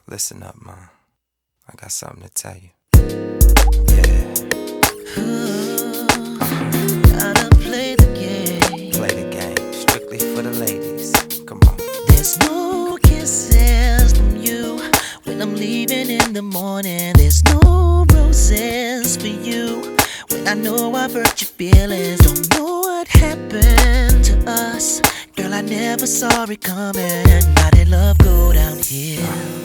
Listen up, man. I got something to tell you. Yeah. Gotta play the game. Play the game. Strictly for the ladies. Come on. There's no kisses from you when I'm leaving in the morning. There's no roses for you when I know I've hurt your feelings. Don't know what happened to us. Girl, I never saw it coming. How did love go downhill?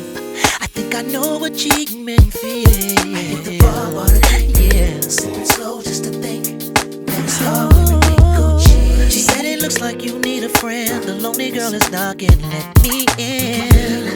I think I know what cheating made me feel. I hit the bar, water, yeah. Sipping slow just to think that it's hard when we go cheat. She said it looks like you need a friend. The lonely girl is knocking, let me in.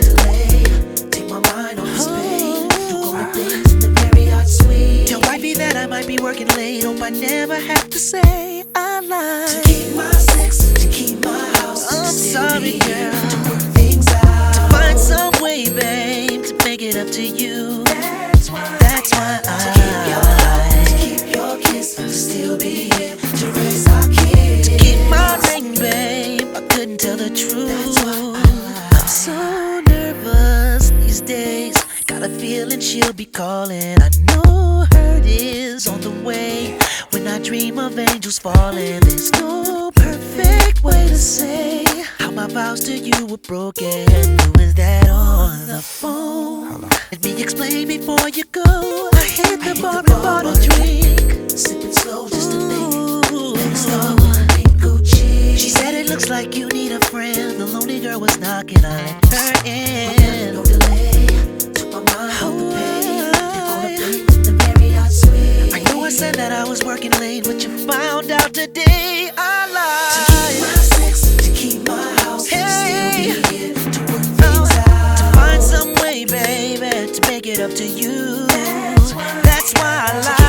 Take my mind off this pain. Do all the things in the Marriott suite. Tell wifey that I might be working late. Hope I never have to say I lied. To keep my sex, to keep my house. I'm sorry, girl. To work things out. To find some way, babe, to make it up to you. That's why I keep your love, to keep your kiss, to still be here, to raise our kids. To keep my ring, babe, I couldn't tell the truth. That's why I'm so nervous these days. Got a feeling she'll be calling. I know hurt is on the way. When I dream of angels falling, there's no perfect way to say how my vows to you were broken. Who is that on the phone? Let me explain before you go. I hit the bar and bought a drink. Sipping slow just to think. Let's start with Gucci. She said it looks like you need a friend. The lonely girl was knocking, I let her in. No delay. Took my mind off the pain. Did all the things in the Marriott suite. I know I said that I was working late, but you found out today I lied. To keep my sex, to keep my house, to still be here, to work things out. To find some way, baby, to make it up to you. That's why I lied.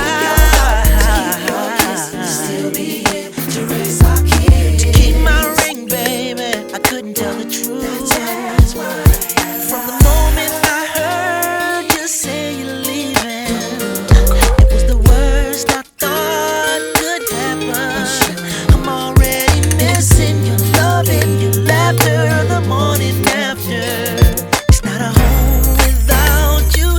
To keep your kiss, to still be here, to raise our kids. To keep my ring, baby, I couldn't tell the truth. That's why. From the moment I heard you say you're leaving, it was the worst I thought could happen. I'm already missing your loving, your laughter, the morning after. It's not a home without you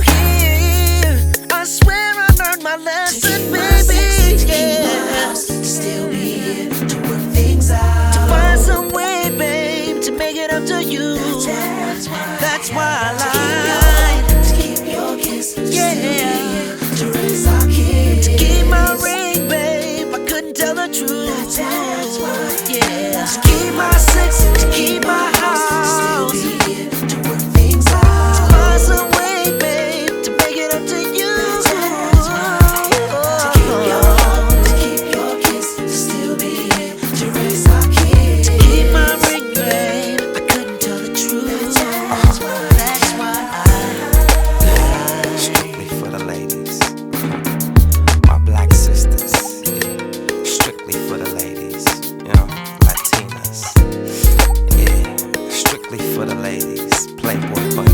here. I swear I learned my lesson, baby. Yeah. To still be here, to work things out. To find some way, babe, to make it up to you. That's why I lied. To keep your kiss, yeah. To raise our kids. To keep my ring, babe, I couldn't tell the truth. That's why, yeah. To keep my sex, to keep my house. To work things out. To find some way, babe, to make it up to you. That's why. To keep your kiss, to still be here, to raise our kids. To keep my ring, babe, I couldn't tell the truth. That's why I Strictly for the ladies. My black sisters. Yeah. Strictly for the ladies. You know, Latinas. Yeah. Strictly for the ladies. Playboy bunny.